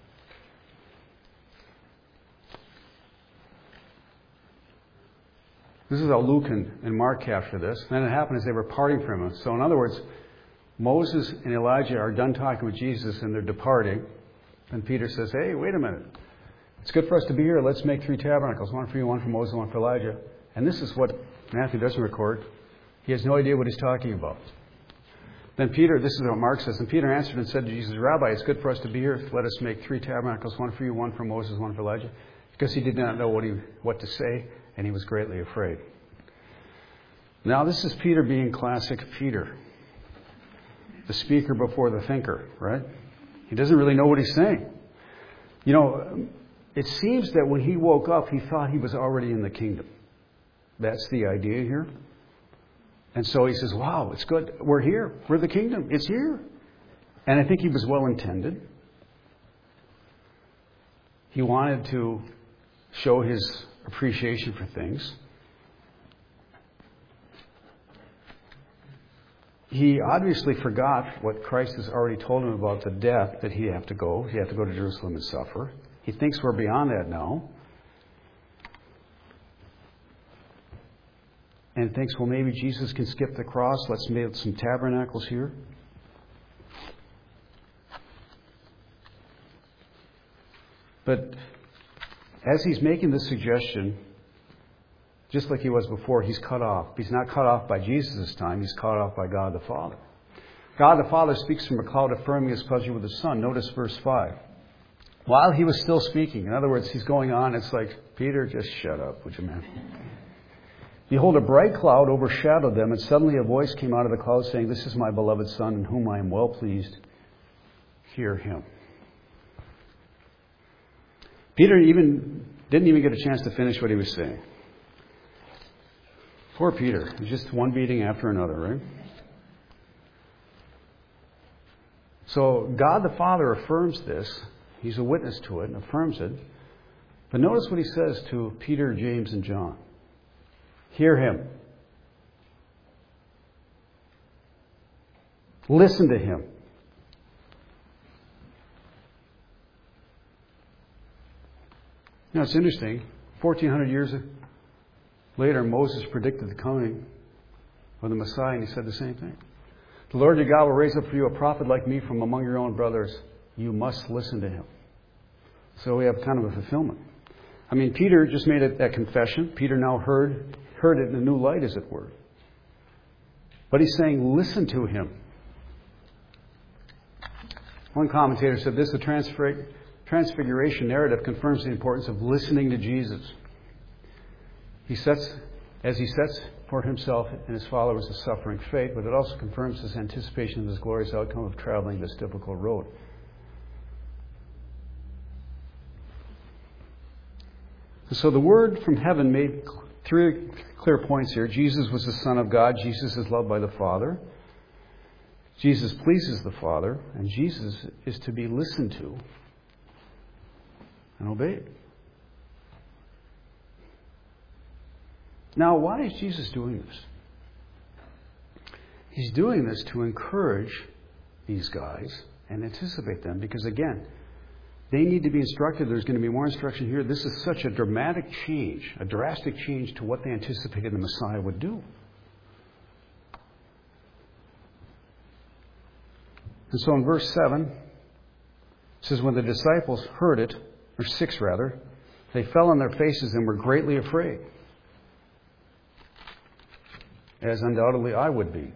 This is how Luke and, and Mark capture this. And then it happened as they were parting from him. So in other words, Moses and Elijah are done talking with Jesus and they're departing. And Peter says, hey, wait a minute. It's good for us to be here. Let's make three tabernacles. One for you, one for Moses, one for Elijah. And this is what Matthew doesn't record. He has no idea what he's talking about. Then Peter, this is what Mark says, and Peter answered and said to Jesus, Rabbi, it's good for us to be here. Let us make three tabernacles, one for you, one for Moses, one for Elijah. Because he did not know what he what to say, and he was greatly afraid. Now this is Peter being classic Peter. The speaker before the thinker, right? He doesn't really know what he's saying. You know, it seems that when he woke up, he thought he was already in the kingdom. That's the idea here. And so he says, wow, it's good. We're here. We're the kingdom. It's here. And I think he was well intended. He wanted to show his appreciation for things. He obviously forgot what Christ has already told him about the death, that he'd have to go. He'd have to go to Jerusalem and suffer. He thinks we're beyond that now. And thinks, well, maybe Jesus can skip the cross. Let's make some tabernacles here. But as he's making this suggestion, just like he was before, he's cut off. He's not cut off by Jesus this time. He's cut off by God the Father. God the Father speaks from a cloud affirming his pleasure with his Son. Notice verse five. While he was still speaking, in other words, he's going on, it's like, Peter, just shut up, would you, man? Behold, a bright cloud overshadowed them, and suddenly a voice came out of the cloud saying, this is my beloved Son, in whom I am well pleased. Hear him. Peter even didn't even get a chance to finish what he was saying. Poor Peter. It was just one beating after another, right? So God the Father affirms this. He's a witness to it and affirms it. But notice what he says to Peter, James, and John. Hear him. Listen to him. Now it's interesting. fourteen hundred years later, Moses predicted the coming of the Messiah, and he said the same thing. The Lord your God will raise up for you a prophet like me from among your own brothers. You must listen to him. So we have kind of a fulfillment. I mean, Peter just made it that confession. Peter now heard heard it in a new light, as it were. But he's saying, listen to him. One commentator said this, the transfig- transfiguration narrative confirms the importance of listening to Jesus. He sets as he sets for himself and his followers a suffering fate, but it also confirms his anticipation of his glorious outcome of traveling this difficult road. And so the word from heaven made three clear points here. Jesus was the Son of God. Jesus is loved by the Father. Jesus pleases the Father. And Jesus is to be listened to and obeyed. Now, why is Jesus doing this? He's doing this to encourage these guys and anticipate them because, again, they need to be instructed. There's going to be more instruction here. This is such a dramatic change, a drastic change to what they anticipated the Messiah would do. And so in verse seven, it says, when the disciples heard it, or six rather, they fell on their faces and were greatly afraid, as undoubtedly I would be.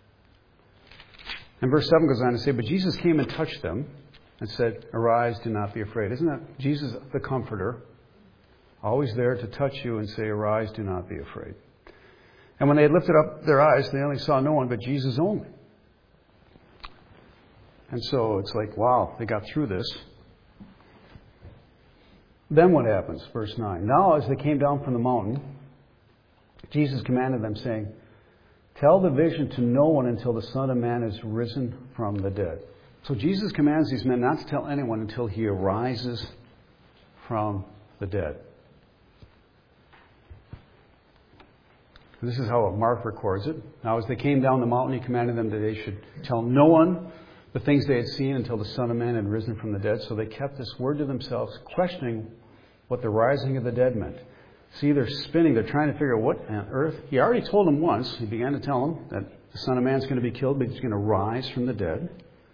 And verse seven goes on to say, but Jesus came and touched them and said, arise, do not be afraid. Isn't that Jesus the Comforter? Always there to touch you and say, arise, do not be afraid. And when they had lifted up their eyes, they only saw no one but Jesus only. And so it's like, wow, they got through this. Then what happens? Verse nine. Now as they came down from the mountain, Jesus commanded them, saying, tell the vision to no one until the Son of Man is risen from the dead. So Jesus commands these men not to tell anyone until he arises from the dead. This is how Mark records it. Now as they came down the mountain, he commanded them that they should tell no one the things they had seen until the Son of Man had risen from the dead. So they kept this word to themselves, questioning what the rising of the dead meant. See, they're spinning. They're trying to figure out what on earth. He already told them once. He began to tell them that the Son of Man is going to be killed, but he's going to rise from the dead.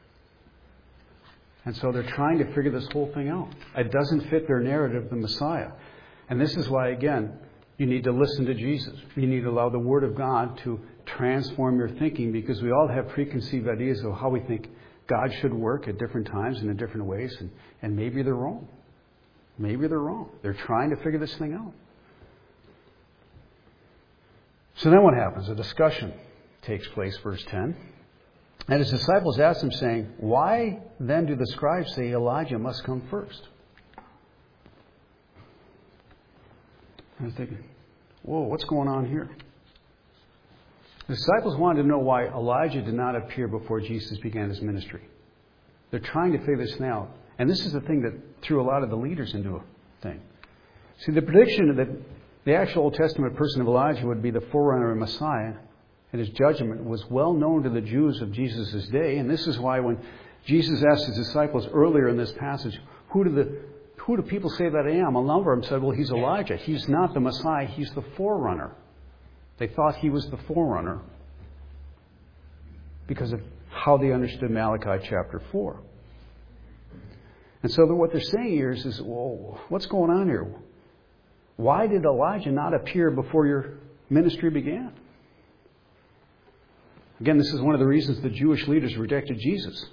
And so they're trying to figure this whole thing out. It doesn't fit their narrative of the Messiah. And this is why, again, you need to listen to Jesus. You need to allow the Word of God to transform your thinking, because we all have preconceived ideas of how we think God should work at different times and in different ways. And, and maybe they're wrong. Maybe they're wrong. They're trying to figure this thing out. So then what happens? A discussion takes place, verse ten. And his disciples asked him, saying, why then do the scribes say Elijah must come first? I was thinking, whoa, what's going on here? The disciples wanted to know why Elijah did not appear before Jesus began his ministry. They're trying to figure this thing out. And this is the thing that threw a lot of the leaders into a thing. See, the prediction that the actual Old Testament person of Elijah would be the forerunner of Messiah and his judgment was well known to the Jews of Jesus' day. And this is why when Jesus asked his disciples earlier in this passage, who do the who do people say that I am? A number of them said, well, he's Elijah. He's not the Messiah. He's the forerunner. They thought he was the forerunner because of how they understood Malachi chapter four. And so what they're saying here is, is well, what's going on here? Why did Elijah not appear before your ministry began? Again, this is one of the reasons the Jewish leaders rejected Jesus.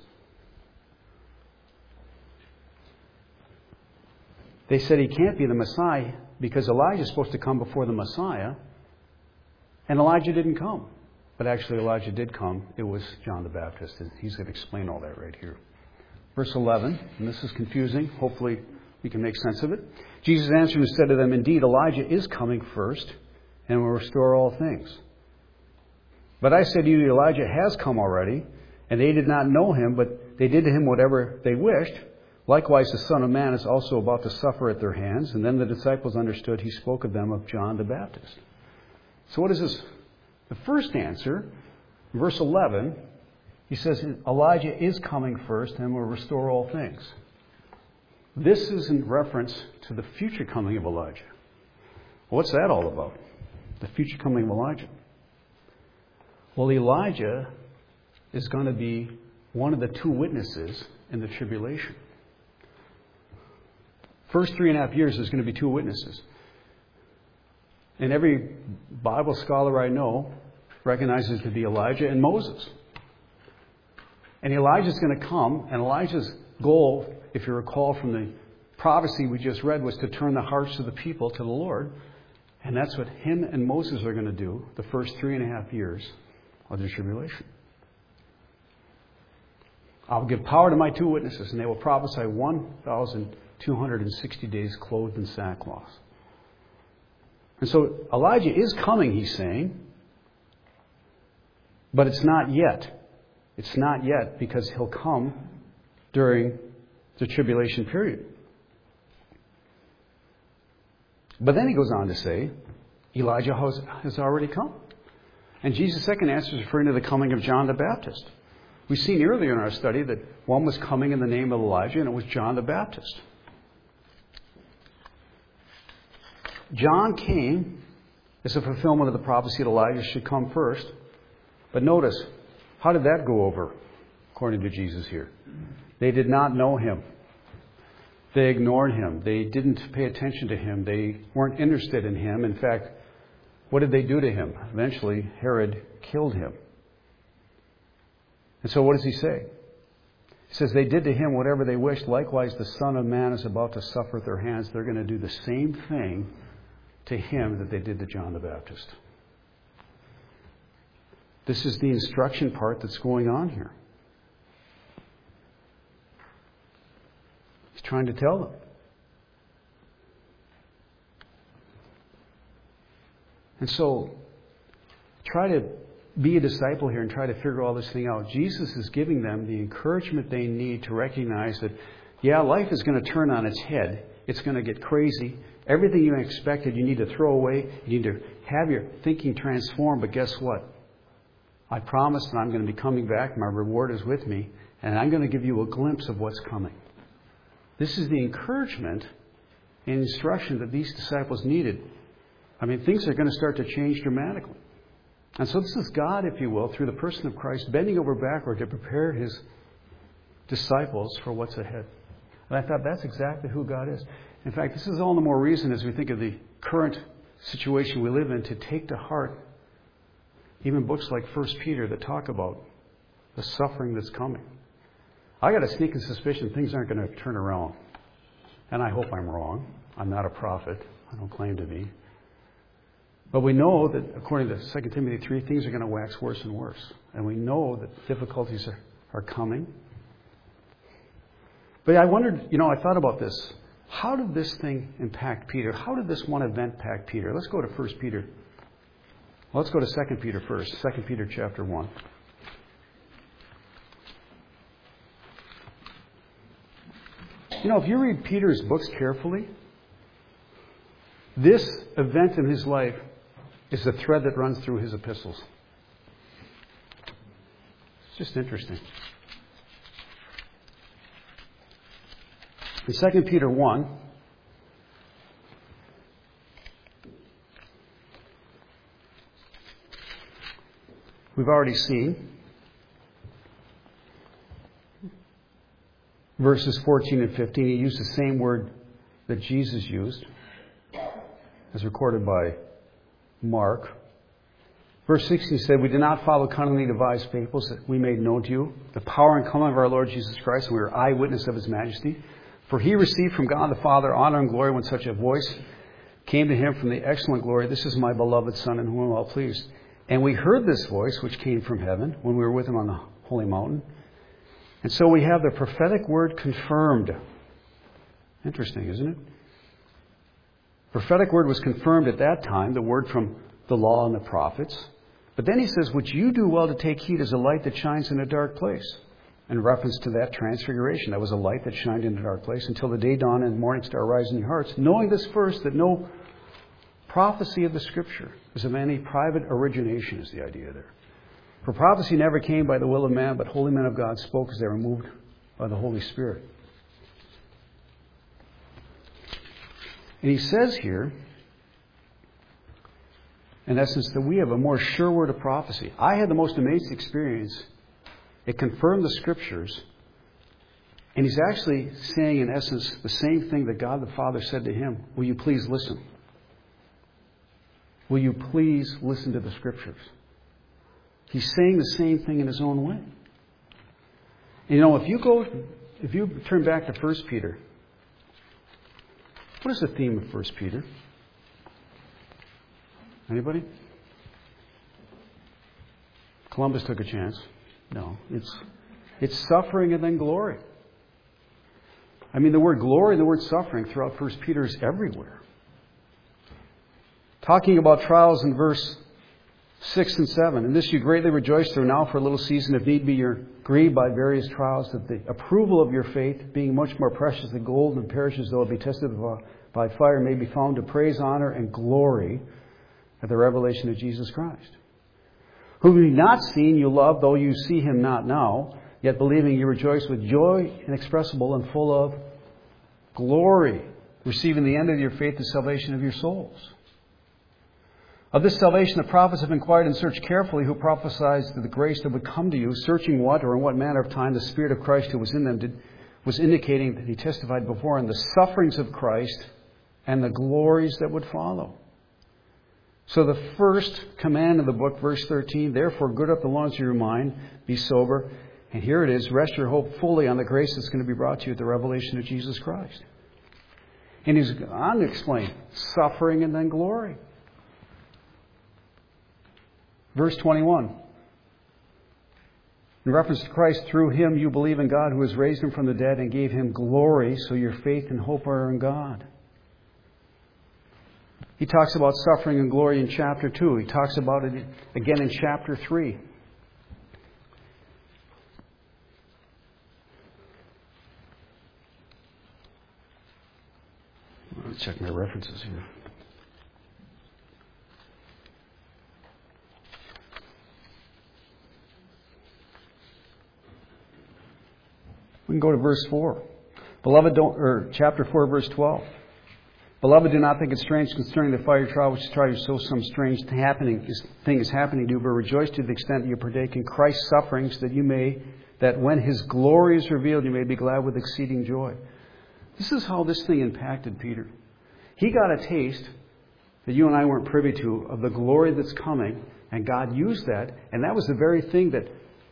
They said he can't be the Messiah because Elijah is supposed to come before the Messiah, and Elijah didn't come. But actually Elijah did come. It was John the Baptist, and he's going to explain all that right here. Verse eleven, and this is confusing. Hopefully we can make sense of it. Jesus answered and said to them, indeed, Elijah is coming first and will restore all things. But I said to you, Elijah has come already, and they did not know him, but they did to him whatever they wished. Likewise, the Son of Man is also about to suffer at their hands. And then the disciples understood he spoke of them of John the Baptist. So what is this? The first answer, verse eleven, he says Elijah is coming first and will restore all things. This is in reference to the future coming of Elijah. What's that all about? The future coming of Elijah. Well, Elijah is going to be one of the two witnesses in the tribulation. First three and a half years, there's going to be two witnesses. And every Bible scholar I know recognizes to be Elijah and Moses. And Elijah's going to come, and Elijah's goal, if you recall from the prophecy we just read, was to turn the hearts of the people to the Lord. And that's what him and Moses are going to do the first three and a half years of the tribulation. I'll give power to my two witnesses, and they will prophesy one thousand two hundred sixty days clothed in sackcloth. And so Elijah is coming, he's saying, but it's not yet. It's not yet because he'll come during the tribulation period. But then he goes on to say, Elijah has, has already come. And Jesus' second answer is referring to the coming of John the Baptist. We've seen earlier in our study that one was coming in the name of Elijah, and it was John the Baptist. John came as a fulfillment of the prophecy that Elijah should come first. But notice, how did that go over, according to Jesus here? They did not know him. They ignored him. They didn't pay attention to him. They weren't interested in him. In fact, what did they do to him? Eventually, Herod killed him. And so what does he say? He says, they did to him whatever they wished. Likewise, the Son of Man is about to suffer at their hands. They're going to do the same thing to him that they did to John the Baptist. This is the instruction part that's going on here. He's trying to tell them. And so, try to be a disciple here and try to figure all this thing out. Jesus is giving them the encouragement they need to recognize that, yeah, life is going to turn on its head. It's going to get crazy. Everything you expected, you need to throw away. You need to have your thinking transformed. But guess what? I promise that I'm going to be coming back. My reward is with me. And I'm going to give you a glimpse of what's coming. This is the encouragement and instruction that these disciples needed. I mean, things are going to start to change dramatically. And so this is God, if you will, through the person of Christ, bending over backward to prepare his disciples for what's ahead. And I thought that's exactly who God is. In fact, this is all the more reason as we think of the current situation we live in to take to heart even books like First Peter that talk about the suffering that's coming. I got a sneaking suspicion things aren't going to turn around. And I hope I'm wrong. I'm not a prophet. I don't claim to be. But we know that, according to Second Timothy three, things are going to wax worse and worse. And we know that difficulties are, are coming. But I wondered, you know, I thought about this. How did this thing impact Peter? How did this one event impact Peter? Let's go to First Peter. Well, let's go to Second Peter first. Second Peter chapter one. You know, if you read Peter's books carefully, this event in his life is the thread that runs through his epistles. It's just interesting. In Second Peter one, we've already seen verses fourteen and fifteen. He used the same word that Jesus used, as recorded by Mark. Verse sixteen said, we did not follow cunningly devised fables that we made known to you, the power and coming of our Lord Jesus Christ, and we were eyewitness of his majesty. For he received from God the Father honor and glory when such a voice came to him from the excellent glory, this is my beloved Son in whom I am well pleased. And we heard this voice which came from heaven when we were with him on the holy mountain. And so we have the prophetic word confirmed. Interesting, isn't it? Prophetic word was confirmed at that time, the word from the law and the prophets. But then he says, which you do well to take heed as a light that shines in a dark place. In reference to that transfiguration, that was a light that shined in a dark place until the day dawn and morning star rise in your hearts. Knowing this first, that no prophecy of the Scripture is of any private origination, is the idea there. For prophecy never came by the will of man, but holy men of God spoke as they were moved by the Holy Spirit. And he says here, in essence, that we have a more sure word of prophecy. I had the most amazing experience. It confirmed the Scriptures. And he's actually saying, in essence, the same thing that God the Father said to him. Will you please listen? Will you please listen to the Scriptures? He's saying the same thing in his own way. You know, if you go, if you turn back to First Peter, what is the theme of First Peter? Anybody? Columbus took a chance. No. It's it's suffering and then glory. I mean, the word glory and the word suffering throughout First Peter is everywhere. Talking about trials in verse six and seven. In this you greatly rejoice, though now for a little season, if need be, you're grieved by various trials, that the approval of your faith, being much more precious than gold and perishes though it be tested by fire, may be found to praise, honor, and glory at the revelation of Jesus Christ. Whom you have not seen, you love, though you see him not now, yet believing you rejoice with joy inexpressible and full of glory, receiving the end of your faith, the salvation of your souls. Of this salvation the prophets have inquired and searched carefully, who prophesied to the grace that would come to you, searching what or in what manner of time the Spirit of Christ who was in them did, was indicating that he testified before in the sufferings of Christ and the glories that would follow. So the first command of the book, verse thirteen, therefore gird up the loins of your mind, be sober. And here it is, rest your hope fully on the grace that's going to be brought to you at the revelation of Jesus Christ. And he's on to explain suffering and then glory. Verse twenty-one. In reference to Christ, through him you believe in God who has raised him from the dead and gave him glory, so your faith and hope are in God. He talks about suffering and glory in chapter two. He talks about it again in chapter three. Let's check my references here. We can go to verse four. Beloved, don't, or chapter four, verse twelve. Beloved, do not think it strange concerning the fiery trial which is tried to show some strange happening, thing is happening to you, but rejoice to the extent that you partake in Christ's sufferings, that you may, that when his glory is revealed, you may be glad with exceeding joy. This is how this thing impacted Peter. He got a taste that you and I weren't privy to of the glory that's coming, and God used that, and that was the very thing that,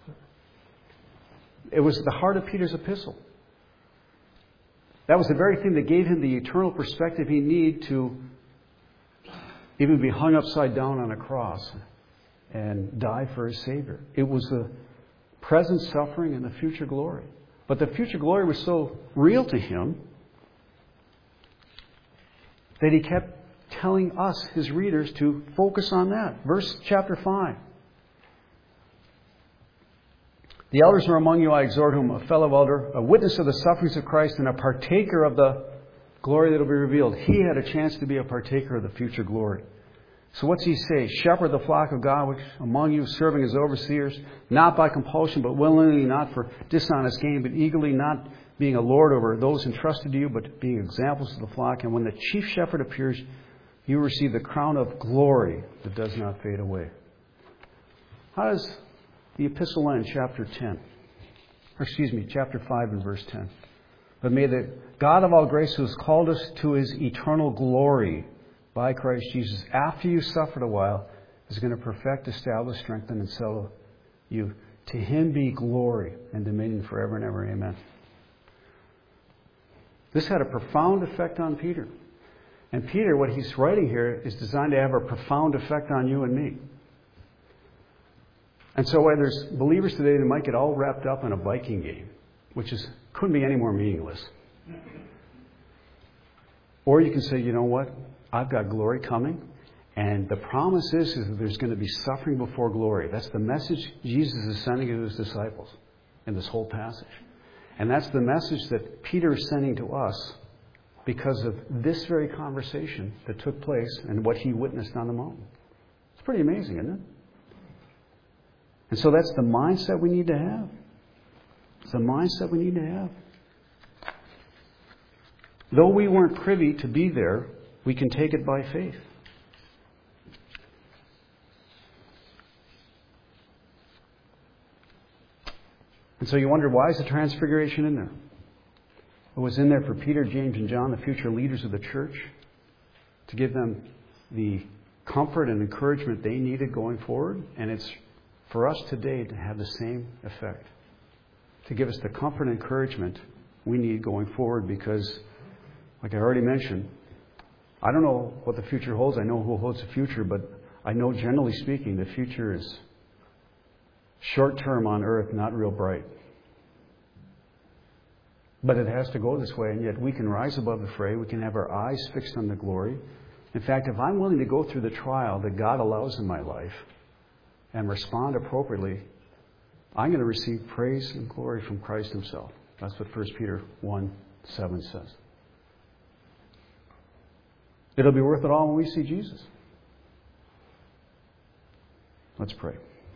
it was the heart of Peter's epistle. That was the very thing that gave him the eternal perspective he needed to even be hung upside down on a cross and die for his Savior. It was the present suffering and the future glory. But the future glory was so real to him that he kept telling us, his readers, to focus on that. Verse chapter five. The elders who are among you, I exhort whom, a fellow elder, a witness of the sufferings of Christ and a partaker of the glory that will be revealed. He had a chance to be a partaker of the future glory. So what's he say? Shepherd the flock of God which among you, serving as overseers, not by compulsion, but willingly, not for dishonest gain, but eagerly, not being a lord over those entrusted to you, but being examples of the flock. And when the chief shepherd appears, you receive the crown of glory that does not fade away. How does the epistle end, chapter ten? Or excuse me, chapter five and verse ten. But may the God of all grace, who has called us to his eternal glory by Christ Jesus, after you suffered a while, is going to perfect, establish, strengthen, and settle you. To him be glory and dominion forever and ever. Amen. This had a profound effect on Peter. And Peter, what he's writing here, is designed to have a profound effect on you and me. And so why there's believers today that might get all wrapped up in a Viking game, which is couldn't be any more meaningless. Or you can say, you know what? I've got glory coming. And the promise is, is that there's going to be suffering before glory. That's the message Jesus is sending to his disciples in this whole passage. And that's the message that Peter is sending to us because of this very conversation that took place and what he witnessed on the mountain. It's pretty amazing, isn't it? And so that's the mindset we need to have. It's the mindset we need to have. Though we weren't privy to be there, we can take it by faith. And so you wonder, why is the transfiguration in there? It was in there for Peter, James, and John, the future leaders of the church, to give them the comfort and encouragement they needed going forward. And it's for us today to have the same effect, to give us the comfort and encouragement we need going forward, because, like I already mentioned, I don't know what the future holds. I know who holds the future, but I know, generally speaking, the future is short term on earth, not real bright. But it has to go this way, and yet we can rise above the fray. We can have our eyes fixed on the glory. In fact, if I'm willing to go through the trial that God allows in my life and respond appropriately, I'm going to receive praise and glory from Christ himself. That's what First Peter one seven says. It'll be worth it all when we see Jesus. Let's pray.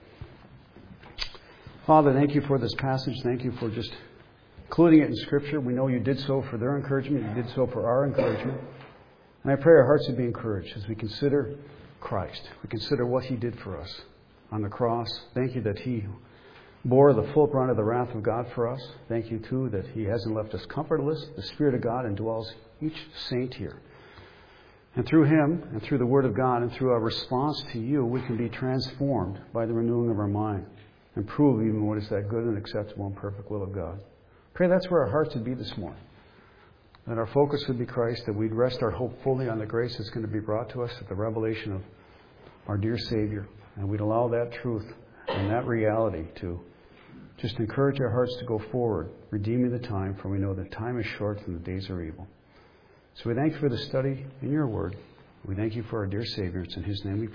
Father, thank you for this passage. Thank you for just including it in Scripture. We know you did so for their encouragement. You did so for our encouragement. And I pray our hearts would be encouraged as we consider Christ. We consider what he did for us on the cross. Thank you that he bore the full brunt of the wrath of God for us. Thank you, too, that he hasn't left us comfortless. The Spirit of God indwells each saint here. And through him, and through the Word of God, and through our response to you, we can be transformed by the renewing of our mind and prove even what is that good and acceptable and perfect will of God. Pray that's where our hearts would be this morning. That our focus would be Christ, that we'd rest our hope fully on the grace that's going to be brought to us at the revelation of our dear Savior. And we'd allow that truth and that reality to just encourage our hearts to go forward, redeeming the time, for we know that time is short and the days are evil. So we thank you for the study in your word. We thank you for our dear Savior. It's in his name we pray.